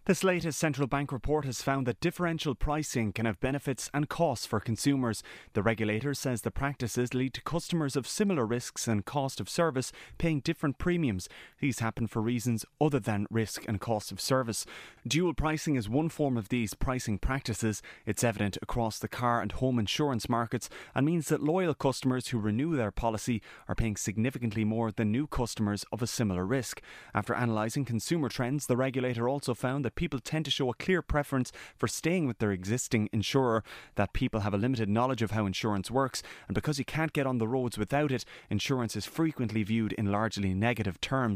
This latest central bank report has found that differential pricing can have benefits and costs for consumers. The regulator says the practices lead to customers of similar risks and cost of service paying different premiums. These happen for reasons other than risk and cost of service. Dual pricing is one form of these pricing practices. It's evident across the car and home insurance markets and means that loyal customers who renew their policy are paying significantly more than new customers of a similar risk. After analysing consumer trends, the regulator also found that people tend to show a clear preference for staying with their existing insurer, that people have a limited knowledge of how insurance works, and because you can't get on the roads without it, insurance is frequently viewed in largely negative terms.